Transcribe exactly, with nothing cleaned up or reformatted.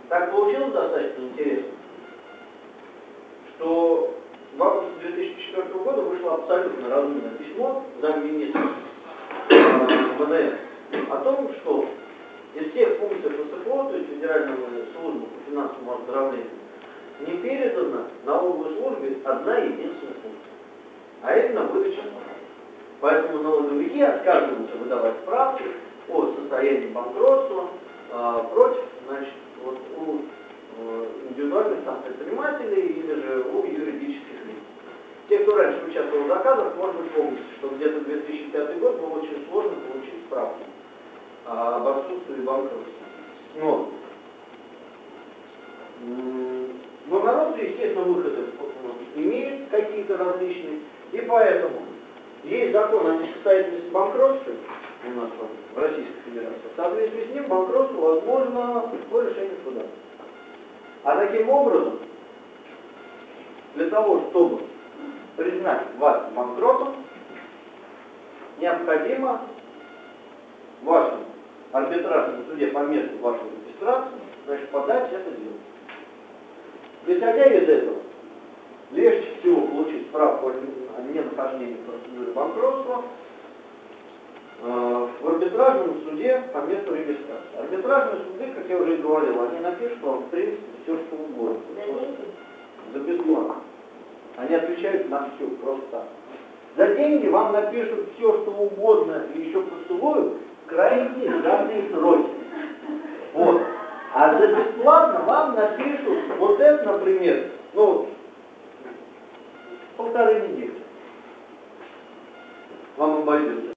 Так получилось достаточно интересно, что в августе две тысячи четвёртого года вышло абсолютно разумное письмо замминистра вэ дэ эс о том, что из всех функций эф эс эф о, то есть Федеральной службы по финансовому оздоровлению, не передана налоговой службе одна единственная функция, а именно выдача налогов. Поэтому налоговики отказываются выдавать справки о состоянии банкротства э, против, значит, вот, у э, индивидуальных там, предпринимателей или же у юридических лиц. Те, кто раньше участвовал в заказах, может быть, помните, что где-то две тысячи пятый год было очень сложно получить справку об отсутствии банкротства. Но но народ, естественно, выходы имеет какие-то различные, и поэтому есть закон о несостоятельности банкротства у нас в Российской Федерации. В соответствии с ним банкротство возможно по решению суда. А таким образом, для того, чтобы признать вас банкротом, необходимо в вашем арбитражном суде по месту вашей регистрации, значит, подать это дело. Исходя из этого, легче всего получить справку о ненахождении процедуры банкротства э, в арбитражном суде по месту регистрации. Арбитражные суды, как я уже говорил, они напишут вам, в принципе, все, что угодно. За бесплатно. Они отвечают на все, просто так. За деньги вам напишут все, что угодно, и еще поцелуют крайне сжатые сроки. Вот. А за бесплатно вам напишут, вот это, например,